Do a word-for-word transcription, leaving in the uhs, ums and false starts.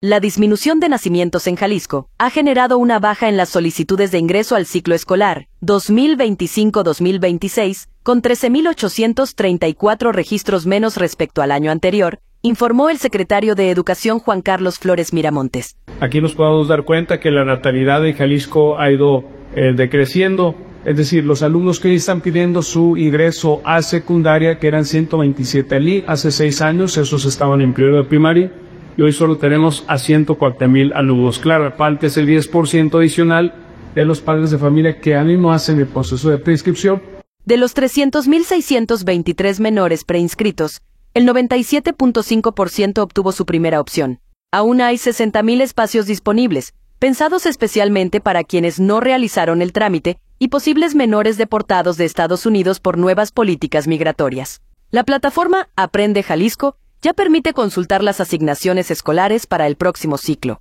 La disminución de nacimientos en Jalisco ha generado una baja en las solicitudes de ingreso al ciclo escolar dos mil veinticinco dos mil veintiséis, con trece mil ochocientos treinta y cuatro registros menos respecto al año anterior, informó el secretario de Educación Juan Carlos Flores Miramontes. Aquí nos podemos dar cuenta que la natalidad en Jalisco ha ido eh, decreciendo, es decir, los alumnos que están pidiendo su ingreso a secundaria, que eran ciento veintisiete mil hace seis años, esos estaban en primero de primaria, y hoy solo tenemos a ciento cuatro mil alumnos. Claro, aparte es el diez por ciento adicional de los padres de familia que aún no hacen el proceso de preinscripción. De los trescientos mil seiscientos veintitrés menores preinscritos, el noventa y siete punto cinco por ciento obtuvo su primera opción. Aún hay sesenta mil espacios disponibles, pensados especialmente para quienes no realizaron el trámite y posibles menores deportados de Estados Unidos por nuevas políticas migratorias. La plataforma Aprende Jalisco ya permite consultar las asignaciones escolares para el próximo ciclo.